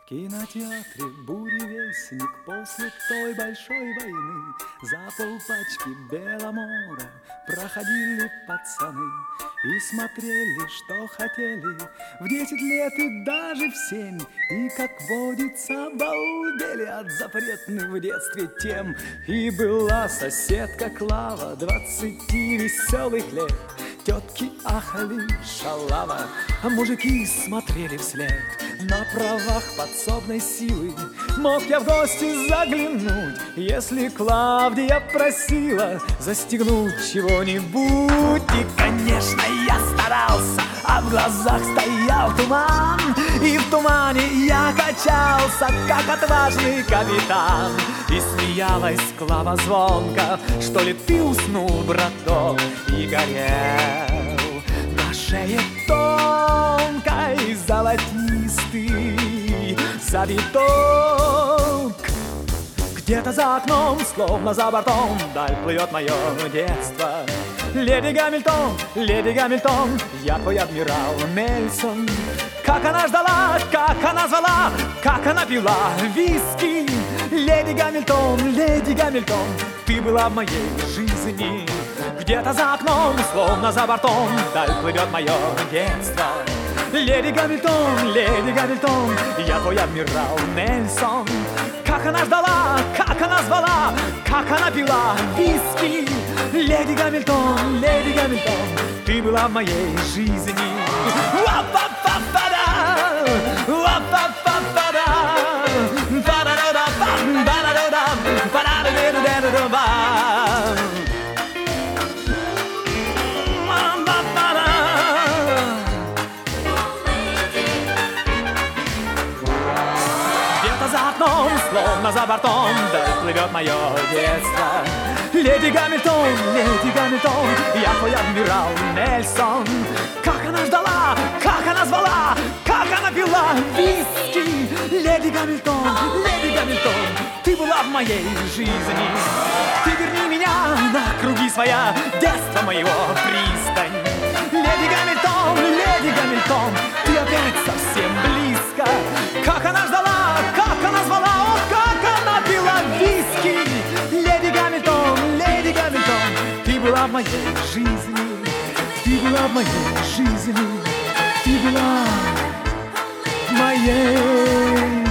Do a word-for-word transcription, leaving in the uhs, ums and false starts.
В кинотеатре буревестник после той большой войны за полпачки Беломора проходили пацаны и смотрели, что хотели в десять лет и даже в семь. И, как водится, балдели от запретных в детстве тем. И была соседка Клава двадцати веселых лет. Тетки ахали шалава, а мужики смотрели вслед. На правах подсобной силы мог я в гости заглянуть, если Клавдия просила застегнуть чего-нибудь. И, конечно, я старался, а в глазах стоял туман, и в тумане я качался, как отважный капитан. И смеялась Клава звонко: что ли ты уснул, браток, и горел на шее тонкой золотистый завиток. Где-то за окном, словно за бортом, вдаль плывет мое детство. Леди Гамильтон, леди Гамильтон, я твой адмирал Нельсон. Как она ждала, как она звала, как она пила виски. Леди Гамильтон, леди Гамильтон, ты была в моей жизни. Где-то за окном, словно за бортом, вдаль плывет мое детство. Леди Гамильтон, леди Гамильтон, я твой адмирал Нельсон. Как она ждала, как она звала, как она пила виски. Леди Гамильтон, леди Гамильтон, ты была в моей жизни. Где-то за окном, словно за бортом, вдаль плывет мое детство. Леди Гамильтон, леди Гамильтон, я твой адмирал Нельсон. Как она ждала, как она звала, как она пила виски. Леди Гамильтон, леди Гамильтон, ты была в моей жизни. Ты верни меня на круги своя, детство моего пристань. Леди Гамильтон, леди Гамильтон, ты опять совсем близко. Как она ждала, как она звала, о, как она пила виски. Леди Гамильтон, леди Гамильтон, ты была в моей жизни. Ты была в моей жизни. Ты была в моей